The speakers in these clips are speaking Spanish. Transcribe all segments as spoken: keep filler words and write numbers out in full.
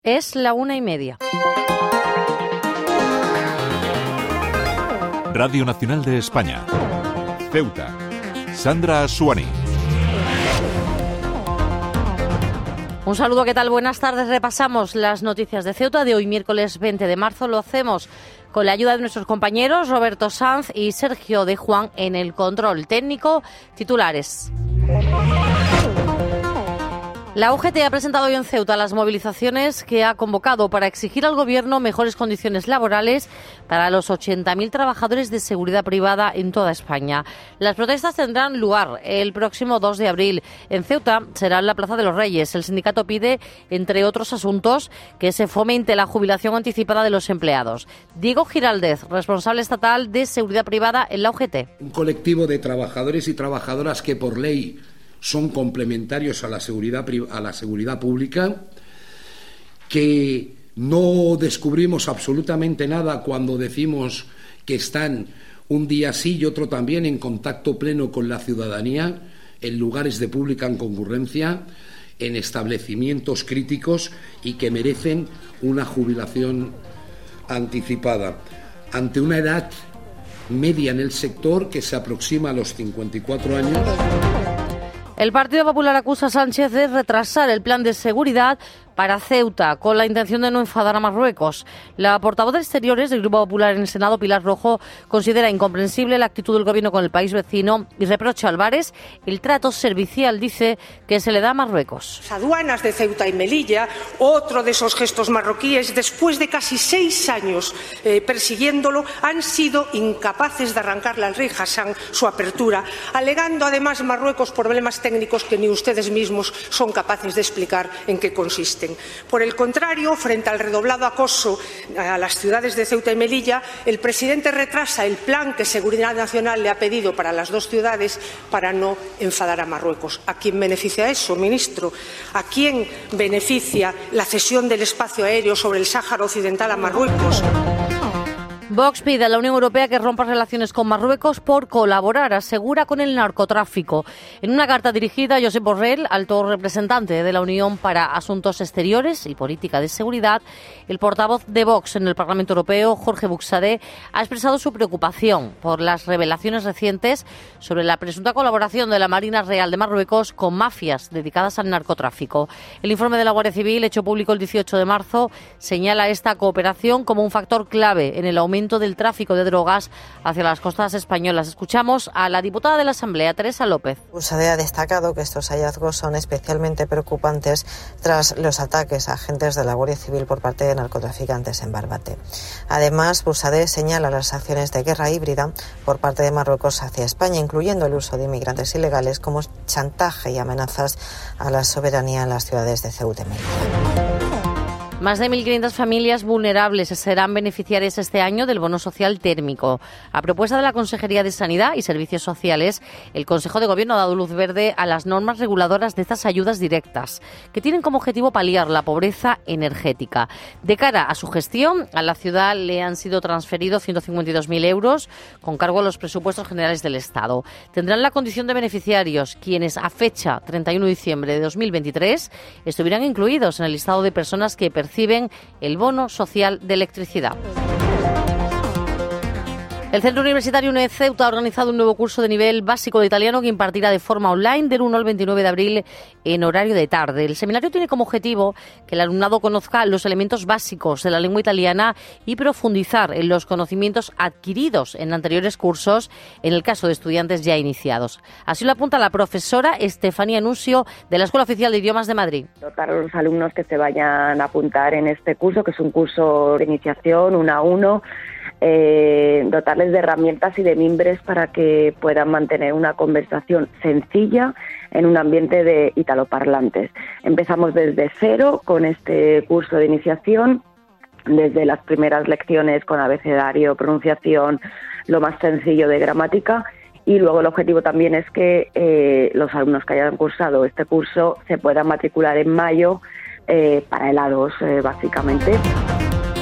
Es la una y media. Radio Nacional de España. Ceuta. Sandra Asuani. Un saludo, ¿qué tal? Buenas tardes. Repasamos las noticias de Ceuta de hoy, miércoles veinte de marzo. Lo hacemos con la ayuda de nuestros compañeros Roberto Sanz y Sergio de Juan en el control técnico. Titulares. La U G T ha presentado hoy en Ceuta las movilizaciones que ha convocado para exigir al Gobierno mejores condiciones laborales para los ochenta mil trabajadores de seguridad privada en toda España. Las protestas tendrán lugar el próximo dos de abril. En Ceuta será en la Plaza de los Reyes. El sindicato pide, entre otros asuntos, que se fomente la jubilación anticipada de los empleados. Diego Giraldez, responsable estatal de seguridad privada en la U G T. Un colectivo de trabajadores y trabajadoras que por ley son complementarios a la seguridad a la seguridad pública, que no descubrimos absolutamente nada cuando decimos que están un día sí y otro también en contacto pleno con la ciudadanía, en lugares de pública concurrencia, en establecimientos críticos y que merecen una jubilación anticipada. Ante una edad media en el sector que se aproxima a los cincuenta y cuatro años. El Partido Popular acusa a Sánchez de retrasar el plan de seguridad para Ceuta, con la intención de no enfadar a Marruecos. La portavoz de Exteriores del Grupo Popular en el Senado, Pilar Rojo, considera incomprensible la actitud del Gobierno con el país vecino y reprocha a Álvarez el trato servicial, dice, que se le da a Marruecos. Las aduanas de Ceuta y Melilla, otro de esos gestos marroquíes, después de casi seis años eh, persiguiéndolo, han sido incapaces de arrancarle al rey Hassan su apertura, alegando además Marruecos problemas técnicos que ni ustedes mismos son capaces de explicar en qué consisten. Por el contrario, frente al redoblado acoso a las ciudades de Ceuta y Melilla, el presidente retrasa el plan que Seguridad Nacional le ha pedido para las dos ciudades para no enfadar a Marruecos. ¿A quién beneficia eso, ministro? ¿A quién beneficia la cesión del espacio aéreo sobre el Sáhara Occidental a Marruecos? Vox pide a la Unión Europea que rompa relaciones con Marruecos por colaborar, asegura, con el narcotráfico. En una carta dirigida a Josep Borrell, alto representante de la Unión para Asuntos Exteriores y Política de Seguridad, el portavoz de Vox en el Parlamento Europeo, Jorge Buxadé, ha expresado su preocupación por las revelaciones recientes sobre la presunta colaboración de la Marina Real de Marruecos con mafias dedicadas al narcotráfico. El informe de la Guardia Civil, hecho público el dieciocho de marzo, señala esta cooperación como un factor clave en el aumento del tráfico de drogas hacia las costas españolas. Escuchamos a la diputada de la Asamblea, Teresa López. Buxadé ha destacado que estos hallazgos son especialmente preocupantes tras los ataques a agentes de la Guardia Civil por parte de narcotraficantes en Barbate. Además, Buxadé señala las acciones de guerra híbrida por parte de Marruecos hacia España, incluyendo el uso de inmigrantes ilegales como chantaje y amenazas a la soberanía en las ciudades de Ceuta y Melilla. Más de mil quinientas familias vulnerables serán beneficiarias este año del bono social térmico. A propuesta de la Consejería de Sanidad y Servicios Sociales, el Consejo de Gobierno ha dado luz verde a las normas reguladoras de estas ayudas directas, que tienen como objetivo paliar la pobreza energética. De cara a su gestión, a la ciudad le han sido transferidos ciento cincuenta y dos mil euros con cargo a los presupuestos generales del Estado. Tendrán la condición de beneficiarios quienes a fecha treinta y uno de diciembre de dos mil veintitrés estuvieran incluidos en el listado de personas que perciben reciben el bono social de electricidad. El Centro Universitario U N E D Ceuta ha organizado un nuevo curso de nivel básico de italiano que impartirá de forma online del uno al veintinueve de abril en horario de tarde. El seminario tiene como objetivo que el alumnado conozca los elementos básicos de la lengua italiana y profundizar en los conocimientos adquiridos en anteriores cursos, en el caso de estudiantes ya iniciados. Así lo apunta la profesora Estefanía Nuncio de la Escuela Oficial de Idiomas de Madrid. Dotar a los alumnos que se vayan a apuntar en este curso, que es un curso de iniciación uno a uno, Eh, dotarles de herramientas y de mimbres para que puedan mantener una conversación sencilla en un ambiente de italoparlantes. Empezamos desde cero con este curso de iniciación, desde las primeras lecciones con abecedario, pronunciación, lo más sencillo de gramática, y luego el objetivo también es que eh, los alumnos que hayan cursado este curso se puedan matricular en mayo eh, para el A dos, eh, básicamente.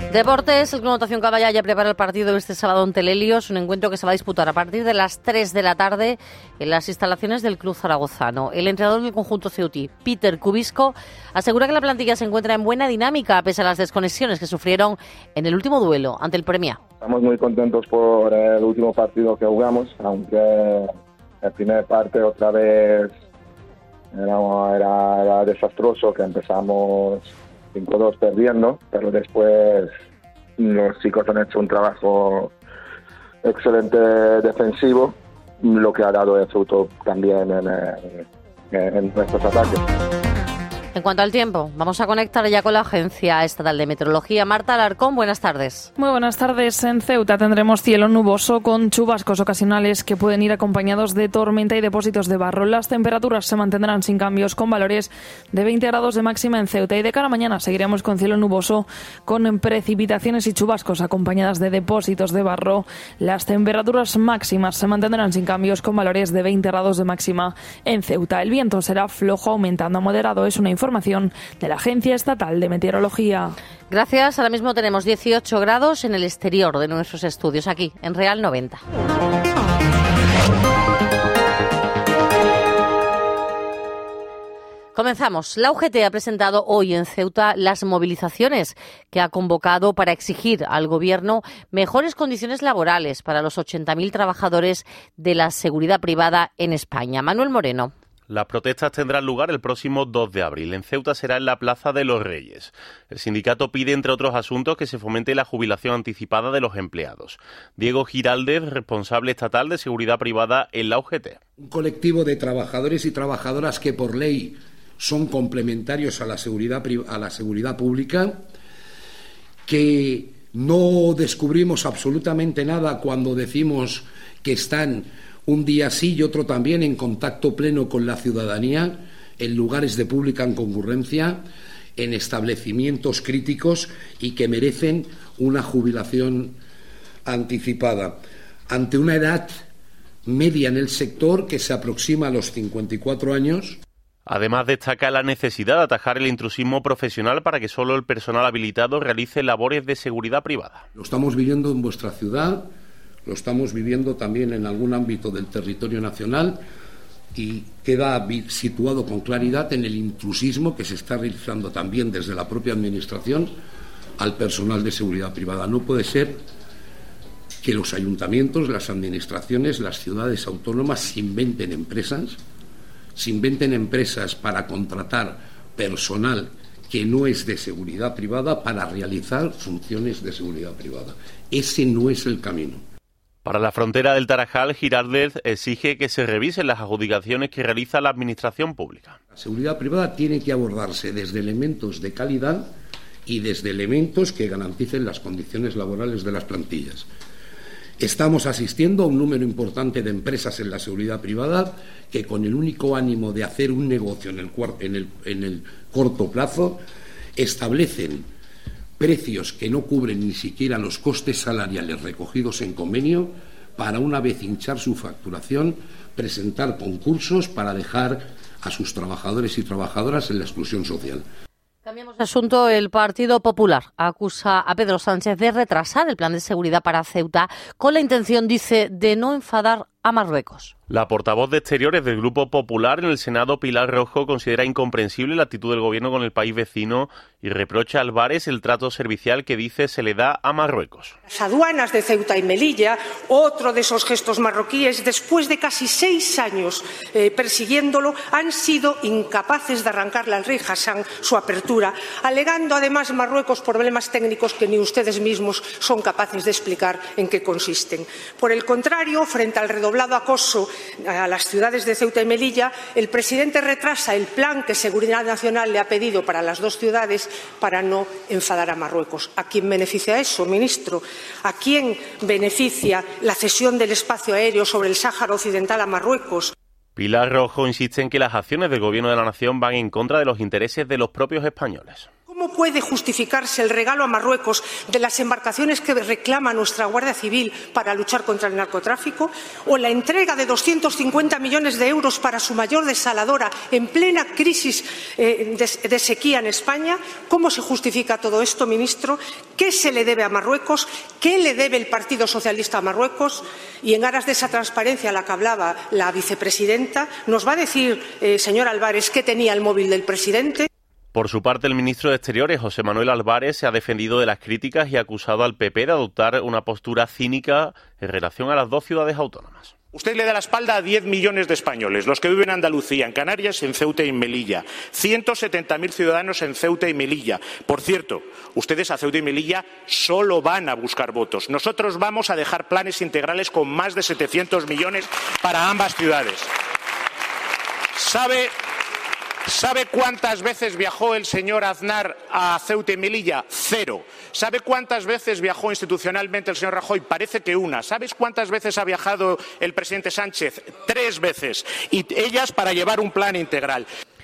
Deportes, el Club Natación Caballa ya prepara el partido este sábado en Telelios, un encuentro que se va a disputar a partir de las tres de la tarde en las instalaciones del Club Zaragozano. El entrenador del conjunto ceutí, Peter Cubisco, asegura que la plantilla se encuentra en buena dinámica pese a las desconexiones que sufrieron en el último duelo ante el Premià. Estamos muy contentos por el último partido que jugamos, aunque la primera parte otra vez era, era, era desastroso, que empezamos cinco dos perdiendo, pero después los chicos han hecho un trabajo excelente defensivo, lo que ha dado el fruto también en, en, en nuestros ataques. En cuanto al tiempo, vamos a conectar ya con la Agencia Estatal de Meteorología. Marta Alarcón, buenas tardes. Muy buenas tardes. En Ceuta tendremos cielo nuboso con chubascos ocasionales que pueden ir acompañados de tormenta y depósitos de barro. Las temperaturas se mantendrán sin cambios con valores de veinte grados de máxima en Ceuta. Y de cara a mañana seguiremos con cielo nuboso con precipitaciones y chubascos acompañadas de depósitos de barro. Las temperaturas máximas se mantendrán sin cambios con valores de veinte grados de máxima en Ceuta. El viento será flojo aumentando a moderado. Es una información de la Agencia Estatal de Meteorología. Gracias. Ahora mismo tenemos dieciocho grados en el exterior de nuestros estudios, aquí en Real noventa. Comenzamos. La U G T ha presentado hoy en Ceuta las movilizaciones que ha convocado para exigir al Gobierno mejores condiciones laborales para los ochenta mil trabajadores de la seguridad privada en España. Manuel Moreno. Las protestas tendrán lugar el próximo dos de abril. En Ceuta será en la Plaza de los Reyes. El sindicato pide, entre otros asuntos, que se fomente la jubilación anticipada de los empleados. Diego Giraldez, responsable estatal de seguridad privada en la U G T. Un colectivo de trabajadores y trabajadoras que por ley son complementarios a la seguridad, a la seguridad pública, que no descubrimos absolutamente nada cuando decimos que están un día sí y otro también en contacto pleno con la ciudadanía, en lugares de pública concurrencia, en establecimientos críticos y que merecen una jubilación anticipada. Ante una edad media en el sector que se aproxima a los cincuenta y cuatro años. Además, destaca la necesidad de atajar el intrusismo profesional para que solo el personal habilitado realice labores de seguridad privada. Lo estamos viviendo en vuestra ciudad. Lo estamos viviendo también en algún ámbito del territorio nacional y queda situado con claridad en el intrusismo que se está realizando también desde la propia Administración al personal de seguridad privada. No puede ser que los ayuntamientos, las administraciones, las ciudades autónomas se inventen empresas, se inventen empresas para contratar personal que no es de seguridad privada para realizar funciones de seguridad privada. Ese no es el camino. Para la frontera del Tarajal, Giraldez exige que se revisen las adjudicaciones que realiza la Administración Pública. La seguridad privada tiene que abordarse desde elementos de calidad y desde elementos que garanticen las condiciones laborales de las plantillas. Estamos asistiendo a un número importante de empresas en la seguridad privada que, con el único ánimo de hacer un negocio en el, en el, en el corto plazo, establecen precios que no cubren ni siquiera los costes salariales recogidos en convenio para, una vez hinchar su facturación, presentar concursos para dejar a sus trabajadores y trabajadoras en la exclusión social. Cambiamos de asunto. El Partido Popular acusa a Pedro Sánchez de retrasar el plan de seguridad para Ceuta con la intención, dice, de no enfadar a Marruecos. La portavoz de Exteriores del Grupo Popular en el Senado, Pilar Rojo, considera incomprensible la actitud del Gobierno con el país vecino y reprocha a Albares el trato servicial que dice se le da a Marruecos. Las aduanas de Ceuta y Melilla, otro de esos gestos marroquíes, después de casi seis años eh, persiguiéndolo, han sido incapaces de arrancarle al rey Hassan su apertura, alegando además Marruecos problemas técnicos que ni ustedes mismos son capaces de explicar en qué consisten. Por el contrario, frente al redoblado acoso a las ciudades de Ceuta y Melilla, el presidente retrasa el plan que Seguridad Nacional le ha pedido para las dos ciudades para no enfadar a Marruecos. ¿A quién beneficia eso, ministro? ¿A quién beneficia la cesión del espacio aéreo sobre el Sáhara Occidental a Marruecos? Pilar Rojo insiste en que las acciones del Gobierno de la Nación van en contra de los intereses de los propios españoles. ¿Cómo puede justificarse el regalo a Marruecos de las embarcaciones que reclama nuestra Guardia Civil para luchar contra el narcotráfico? ¿O la entrega de doscientos cincuenta millones de euros para su mayor desaladora en plena crisis eh, de, de sequía en España? ¿Cómo se justifica todo esto, ministro? ¿Qué se le debe a Marruecos? ¿Qué le debe el Partido Socialista a Marruecos? Y en aras de esa transparencia a la que hablaba la vicepresidenta, ¿nos va a decir, eh, señor Álvarez, qué tenía el móvil del presidente? Por su parte, el ministro de Exteriores, José Manuel Álvarez, se ha defendido de las críticas y ha acusado al P P de adoptar una postura cínica en relación a las dos ciudades autónomas. Usted le da la espalda a diez millones de españoles, los que viven en Andalucía, en Canarias, en Ceuta y en Melilla. ciento setenta mil ciudadanos en Ceuta y Melilla. Por cierto, ustedes a Ceuta y Melilla solo van a buscar votos. Nosotros vamos a dejar planes integrales con más de setecientos millones para ambas ciudades. ¿Sabe... ¿Sabe cuántas veces viajó el señor Aznar a Ceuta y Melilla? Cero. ¿Sabe cuántas veces viajó institucionalmente el señor Rajoy? Parece que una. ¿Sabes cuántas veces ha viajado el presidente Sánchez? Tres veces. Y ellas para llevar un plan integral.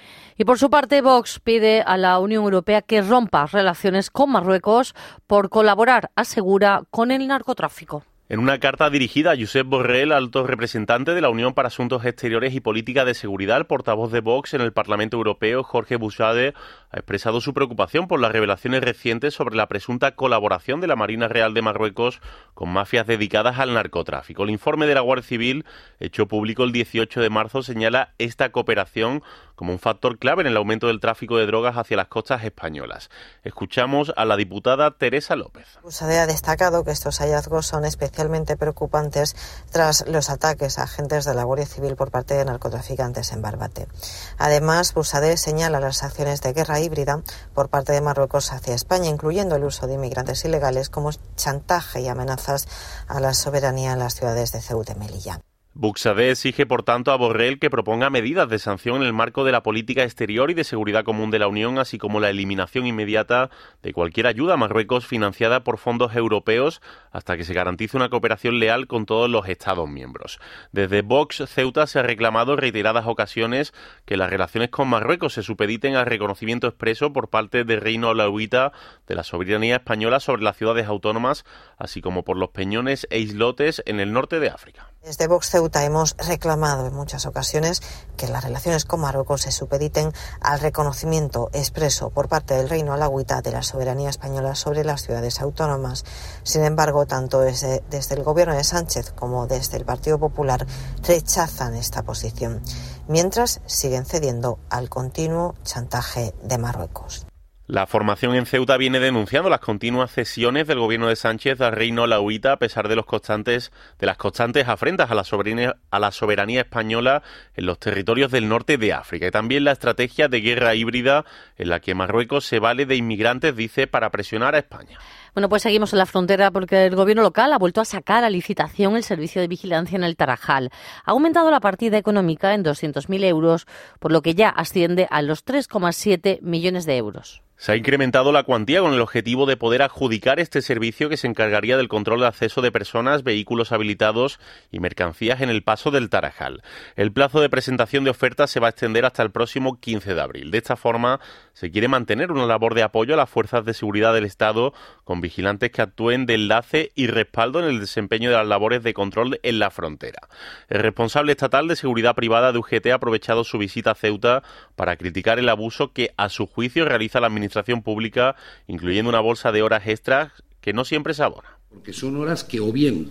Y por su parte, Vox pide a la Unión Europea que rompa relaciones con Marruecos por colaborar, asegura, con el narcotráfico. En una carta dirigida a Josep Borrell, alto representante de la Unión para Asuntos Exteriores y Política de Seguridad, el portavoz de Vox en el Parlamento Europeo, Jorge Buxade, ha expresado su preocupación por las revelaciones recientes sobre la presunta colaboración de la Marina Real de Marruecos con mafias dedicadas al narcotráfico. El informe de la Guardia Civil, hecho público el dieciocho de marzo, señala esta cooperación como un factor clave en el aumento del tráfico de drogas hacia las costas españolas. Escuchamos a la diputada Teresa López. Buxade ha destacado que estos hallazgos son especialmente preocupantes tras los ataques a agentes de la Guardia Civil por parte de narcotraficantes en Barbate. Además, Buxade señala las acciones de guerra híbrida por parte de Marruecos hacia España, incluyendo el uso de inmigrantes ilegales como chantaje y amenazas a la soberanía en las ciudades de Ceuta y Melilla. Buxade exige, por tanto, a Borrell que proponga medidas de sanción en el marco de la política exterior y de seguridad común de la Unión, así como la eliminación inmediata de cualquier ayuda a Marruecos financiada por fondos europeos hasta que se garantice una cooperación leal con todos los Estados miembros. Desde Vox Ceuta se ha reclamado en reiteradas ocasiones que las relaciones con Marruecos se supediten al reconocimiento expreso por parte del Reino Alauita de la soberanía española sobre las ciudades autónomas, así como por los peñones e islotes en el norte de África. Desde Vox Ceuta hemos reclamado en muchas ocasiones que las relaciones con Marruecos se supediten al reconocimiento expreso por parte del Reino Alauita de la soberanía española sobre las ciudades autónomas. Sin embargo, tanto desde, desde el gobierno de Sánchez como desde el Partido Popular rechazan esta posición, mientras siguen cediendo al continuo chantaje de Marruecos. La formación en Ceuta viene denunciando las continuas cesiones del gobierno de Sánchez al Reino Alauita a pesar de los constantes de las constantes afrentas a la soberanía a la soberanía española en los territorios del norte de África, y también la estrategia de guerra híbrida en la que Marruecos se vale de inmigrantes, dice, para presionar a España. Bueno, pues seguimos en la frontera porque el gobierno local ha vuelto a sacar a licitación el servicio de vigilancia en el Tarajal. Ha aumentado la partida económica en doscientos mil euros, por lo que ya asciende a los tres coma siete millones de euros. Se ha incrementado la cuantía con el objetivo de poder adjudicar este servicio que se encargaría del control de acceso de personas, vehículos habilitados y mercancías en el paso del Tarajal. El plazo de presentación de ofertas se va a extender hasta el próximo quince de abril. De esta forma, se quiere mantener una labor de apoyo a las fuerzas de seguridad del Estado con vigilantes que actúen de enlace y respaldo en el desempeño de las labores de control en la frontera. El responsable estatal de seguridad privada de U G T ha aprovechado su visita a Ceuta para criticar el abuso que, a su juicio, realiza la administración pública, incluyendo una bolsa de horas extras que no siempre se abona. Porque son horas que o bien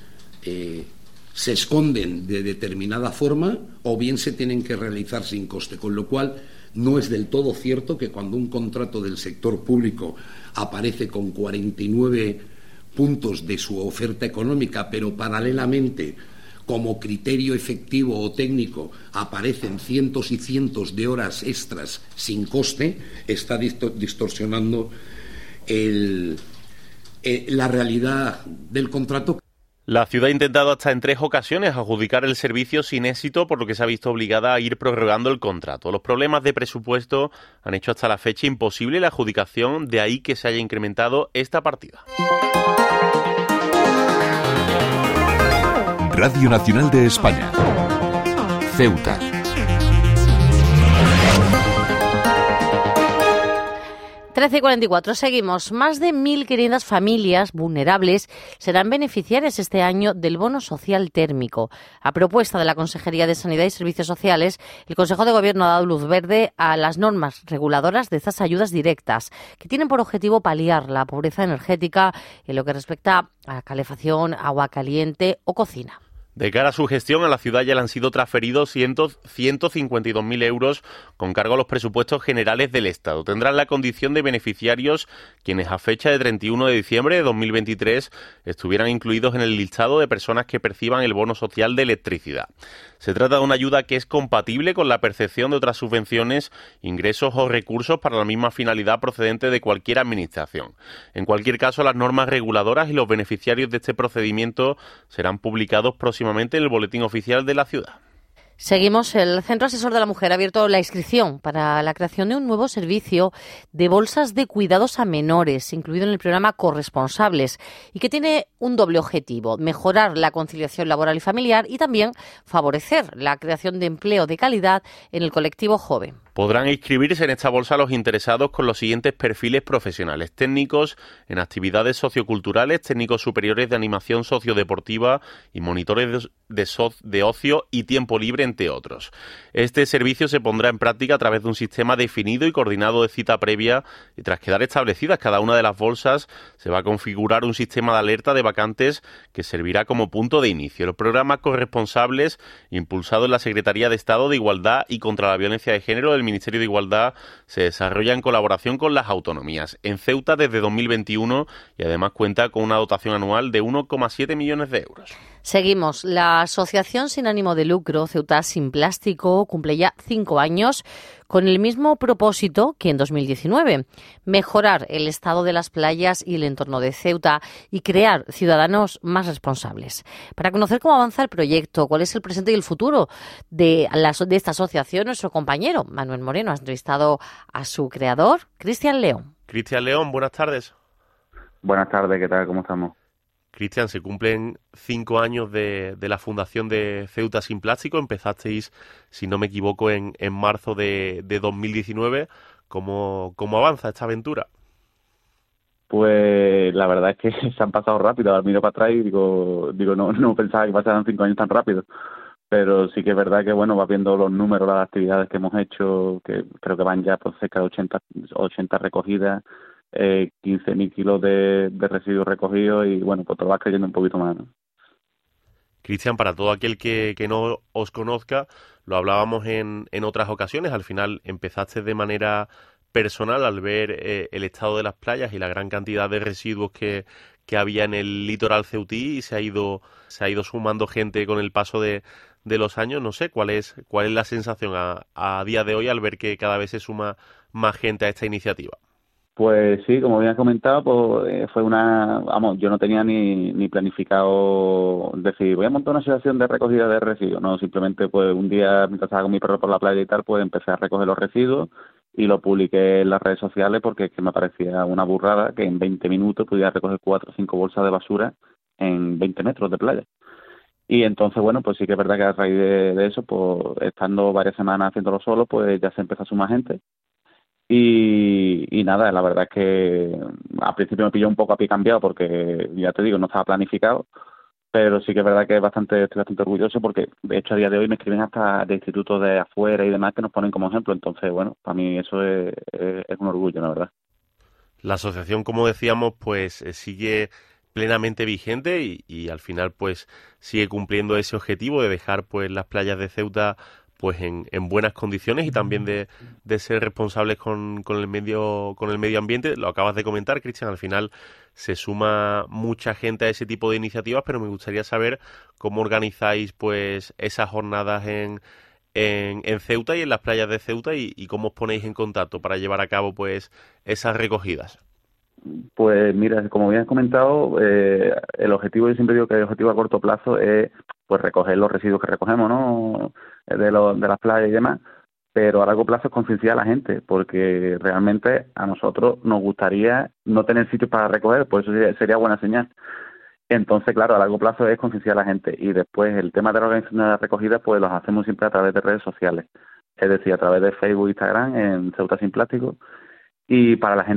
eh, se esconden de determinada forma o bien se tienen que realizar sin coste, con lo cual no es del todo cierto que cuando un contrato del sector público aparece con cuarenta y nueve puntos de su oferta económica, pero paralelamente como criterio efectivo o técnico aparecen cientos y cientos de horas extras sin coste, está distorsionando el, eh, la realidad del contrato. La ciudad ha intentado hasta en tres ocasiones adjudicar el servicio sin éxito, por lo que se ha visto obligada a ir prorrogando el contrato. Los problemas de presupuesto han hecho hasta la fecha imposible la adjudicación, de ahí que se haya incrementado esta partida. Radio Nacional de España, Ceuta. trece y cuarenta y cuatro, seguimos. Más de mil quinientas familias vulnerables serán beneficiarias este año del bono social térmico. A propuesta de la Consejería de Sanidad y Servicios Sociales, el Consejo de Gobierno ha dado luz verde a las normas reguladoras de estas ayudas directas, que tienen por objetivo paliar la pobreza energética en lo que respecta a calefacción, agua caliente o cocina. De cara a su gestión, a la ciudad ya le han sido transferidos ciento cincuenta y dos mil euros con cargo a los presupuestos generales del Estado. Tendrán la condición de beneficiarios quienes a fecha de treinta y uno de diciembre de dos mil veintitrés estuvieran incluidos en el listado de personas que perciban el bono social de electricidad. Se trata de una ayuda que es compatible con la percepción de otras subvenciones, ingresos o recursos para la misma finalidad procedente de cualquier administración. En cualquier caso, las normas reguladoras y los beneficiarios de este procedimiento serán publicados próximamente en el Boletín Oficial de la ciudad. Seguimos. El Centro Asesor de la Mujer ha abierto la inscripción para la creación de un nuevo servicio de bolsas de cuidados a menores, incluido en el programa Corresponsables, y que tiene un doble objetivo: mejorar la conciliación laboral y familiar y también favorecer la creación de empleo de calidad en el colectivo joven. Podrán inscribirse en esta bolsa los interesados con los siguientes perfiles profesionales: técnicos en actividades socioculturales, técnicos superiores de animación sociodeportiva y monitores de, de, so, de ocio y tiempo libre, entre otros. Este servicio se pondrá en práctica a través de un sistema definido y coordinado de cita previa, y tras quedar establecidas cada una de las bolsas, se va a configurar un sistema de alerta de vacantes que servirá como punto de inicio. Los programas Corresponsables, impulsados en la Secretaría de Estado de Igualdad y contra la Violencia de Género del Ministerio de Igualdad, se desarrolla en colaboración con las autonomías. En Ceuta desde dos mil veintiuno y además cuenta con una dotación anual de uno coma siete millones de euros. Seguimos. La Asociación Sin Ánimo de Lucro Ceuta Sin Plástico cumple ya cinco años con el mismo propósito que en dos mil diecinueve: mejorar el estado de las playas y el entorno de Ceuta y crear ciudadanos más responsables. Para conocer cómo avanza el proyecto, cuál es el presente y el futuro de, la, de esta asociación, nuestro compañero Manuel Moreno ha entrevistado a su creador, Cristian León. Cristian León, buenas tardes. Buenas tardes, ¿qué tal? ¿Cómo estamos? Cristian, se cumplen cinco años de, de la fundación de Ceuta Sin Plástico. Empezasteis, si no me equivoco, en, en marzo de, de dos mil diecinueve. ¿Cómo, ¿Cómo avanza esta aventura? Pues la verdad es que se han pasado rápido. Ahora miro para atrás y digo, digo no, no pensaba que pasaran cinco años tan rápido. Pero sí que es verdad que, bueno, va viendo los números, las actividades que hemos hecho, que creo que van ya por cerca de ochenta, ochenta recogidas, Eh, quince mil kilos de, de residuos recogidos y bueno, pues te lo vas creyendo un poquito más, ¿no? Cristian, para todo aquel que, que no os conozca, lo hablábamos en, en otras ocasiones, al final empezaste de manera personal al ver eh, el estado de las playas y la gran cantidad de residuos que, que había en el litoral ceutí, y se ha ido se ha ido sumando gente con el paso de, de los años. No sé, ¿cuál es cuál es la sensación a, a día de hoy al ver que cada vez se suma más gente a esta iniciativa? Pues sí, como bien has comentado, pues eh, fue una, vamos, yo no tenía ni, ni planificado decir, voy a montar una asociación de recogida de residuos, no, simplemente pues un día mientras estaba con mi perro por la playa y tal, pues empecé a recoger los residuos y lo publiqué en las redes sociales porque es que me parecía una burrada que en veinte minutos pudiera recoger cuatro o cinco bolsas de basura en veinte metros de playa. Y entonces, bueno, pues sí que es verdad que a raíz de, de eso, pues estando varias semanas haciéndolo solo, pues ya se empezó a sumar gente. Y, y nada, la verdad es que al principio me pilló un poco a pie cambiado porque, ya te digo, no estaba planificado, pero sí que es verdad que es bastante, estoy bastante orgulloso porque, de hecho, a día de hoy me escriben hasta de institutos de afuera y demás que nos ponen como ejemplo. Entonces, bueno, para mí eso es, es, es un orgullo, la verdad. La asociación, como decíamos, pues sigue plenamente vigente y, y al final pues sigue cumpliendo ese objetivo de dejar pues las playas de Ceuta pues en, en buenas condiciones y también de, de ser responsables con, con el medio con el medio ambiente. Lo acabas de comentar, Cristian, al final se suma mucha gente a ese tipo de iniciativas, pero me gustaría saber cómo organizáis pues esas jornadas en, en, en Ceuta y en las playas de Ceuta y, y cómo os ponéis en contacto para llevar a cabo pues esas recogidas. Pues mira, como bien has comentado, eh, el objetivo, yo siempre digo que el objetivo a corto plazo es pues recoger los residuos que recogemos, ¿no?, de, los, de las playas y demás, pero a largo plazo es concienciar a la gente, porque realmente a nosotros nos gustaría no tener sitios para recoger, pues eso sería, sería buena señal. Entonces, claro, a largo plazo es concienciar a la gente, y después el tema de la organización de la recogida pues los hacemos siempre a través de redes sociales, es decir, a través de Facebook, Instagram, en Ceuta Sin Plástico, y para la gente